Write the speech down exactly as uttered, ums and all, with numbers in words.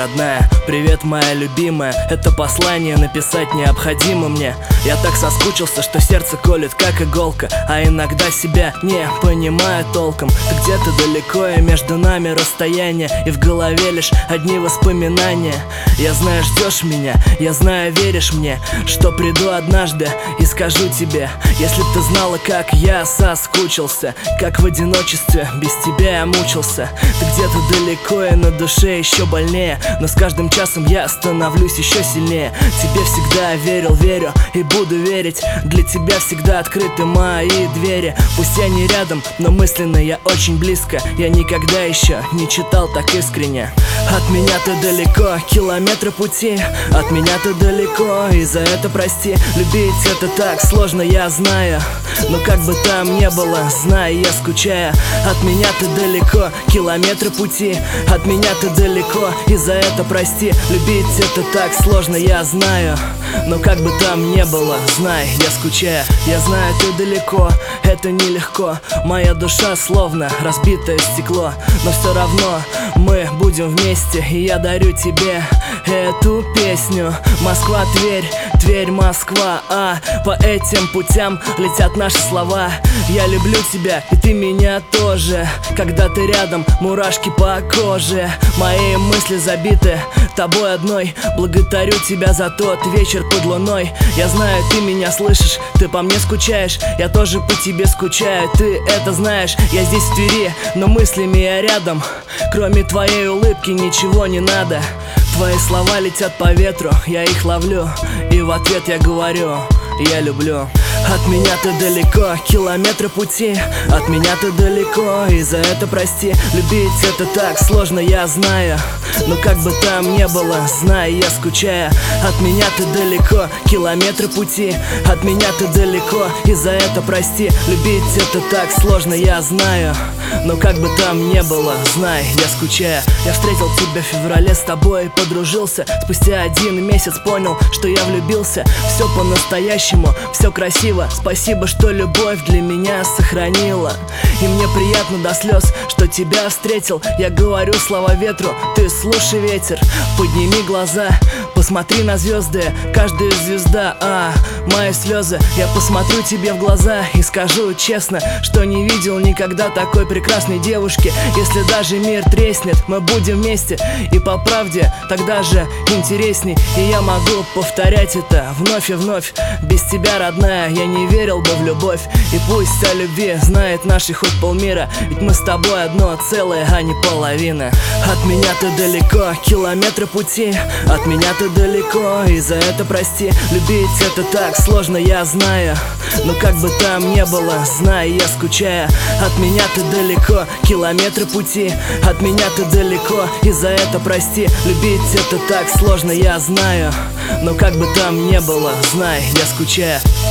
родная, привет, моя любимая. Это послание написать необходимо мне. Я так соскучился, что сердце колет, как иголка, а иногда себя не понимаю толком. Ты где-то далеко, и между нами расстояние, и в голове лишь одни воспоминания. Я знаю, ждешь меня, я знаю, веришь мне, что приду однажды и скажу тебе. Если б ты знала, как я соскучился, как в одиночестве без тебя я мучился. Ты где-то далеко, и на душе еще больнее, но с каждым часом я становлюсь еще сильнее. Тебе всегда верил, верю и буду верить. Для тебя всегда открыты мои двери. Пусть я не рядом, но мысленно я очень близко. Я никогда еще не читал так искренне. От меня ты далеко, километры пути. От меня ты далеко, и за это прости. Любить это так сложно, я знаю, но как бы там ни было, знай, я скучаю. От меня ты далеко, километры пути. От меня ты далеко, и за это прости. Любить это так сложно, я знаю, но как бы там ни было, знай, я скучаю. Я знаю, ты далеко, это нелегко. Моя душа словно разбитое стекло, но все равно мы будем вместе, и я дарю тебе эту песню. Москва, Тверь, Тверь, Москва, а по этим путям летят наши слова. Я люблю тебя, и ты меня тоже. Когда ты рядом, мурашки по коже. Мои мысли забиты тобой одной. Благодарю тебя за тот вечер под луной. Я знаю, ты меня слышишь, ты по мне скучаешь. Я тоже по тебе скучаю, ты это знаешь. Я здесь в Твери, но мыслями я рядом. Кроме твоей улыбки ничего не надо. Твои слова летят по ветру, я их ловлю, и в ответ я говорю: я люблю. От меня ты далеко, километры пути. От меня ты далеко, и за это прости. Любить это так сложно, я знаю, но как бы там ни было, знай, я скучаю. От меня ты далеко, километры пути. От меня ты далеко, и за это прости. Любить это так сложно, я знаю, но как бы там ни было, знай, я скучаю. Я встретил тебя в феврале, с тобой подружился. Спустя один месяц понял, что я влюбился. Все по-настоящему, все красиво. Спасибо, что любовь для меня сохранила. И мне приятно до слез, что тебя встретил. Я говорю слова ветру, ты слушай ветер. Подними глаза, посмотри на звезды. Каждая звезда, а, мои слезы. Я посмотрю тебе в глаза и скажу честно, что не видел никогда такой прекрасной девушки. Если даже мир треснет, мы будем вместе. И по правде тогда же интересней. И я могу повторять это вновь и вновь. Без тебя, родная, я не верил бы в любовь. И пусть о любви знает наши хоть полмира, ведь мы с тобой одно целое, а не половина. От меня ты далеко, километры пути. От меня ты далеко, и за это прости. Любить это так сложно, я знаю, но как бы там ни было, знай, я скучаю. От меня ты далеко, километры пути. От меня ты далеко, и за это прости. Любить это так сложно, я знаю, но как бы там ни было, знай, я скучаю.